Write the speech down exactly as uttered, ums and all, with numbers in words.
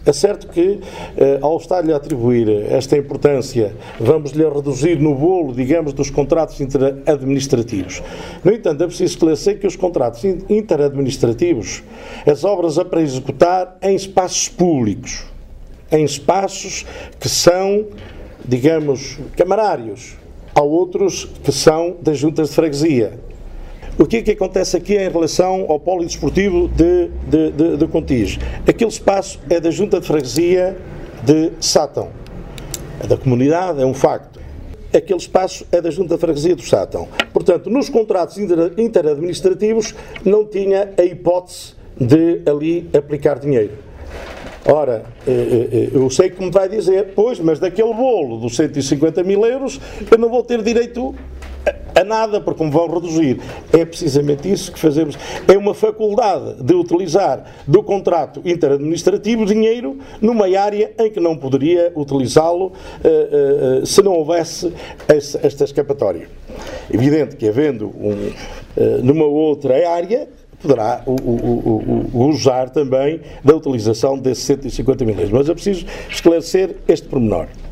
É certo que, eh, ao estar-lhe a atribuir esta importância, vamos-lhe a reduzir no bolo, digamos, dos contratos interadministrativos. No entanto, é preciso esclarecer que os contratos interadministrativos, as obras a para executar em espaços públicos, em espaços que são, digamos, camarários, há outros que são das juntas de freguesia. O que é que acontece aqui em relação ao polidesportivo de, de, de, de Contis? Aquele espaço é da junta de freguesia de Sátão. É da comunidade, é um facto. Aquele espaço é da junta de freguesia do Sátão. Portanto, nos contratos interadministrativos não tinha a hipótese de ali aplicar dinheiro. Ora, eu sei que me vai dizer, pois, mas daquele bolo dos cento e cinquenta mil euros eu não vou ter direito a nada, porque me vão reduzir. É precisamente isso que fazemos. É uma faculdade de utilizar do contrato interadministrativo dinheiro numa área em que não poderia utilizá-lo uh, uh, se não houvesse esta, esta escapatória. Evidente que, havendo um, uh, numa outra área, poderá o, o, o, o usar também da utilização desses cento e cinquenta mil euros. Mas é preciso esclarecer este pormenor.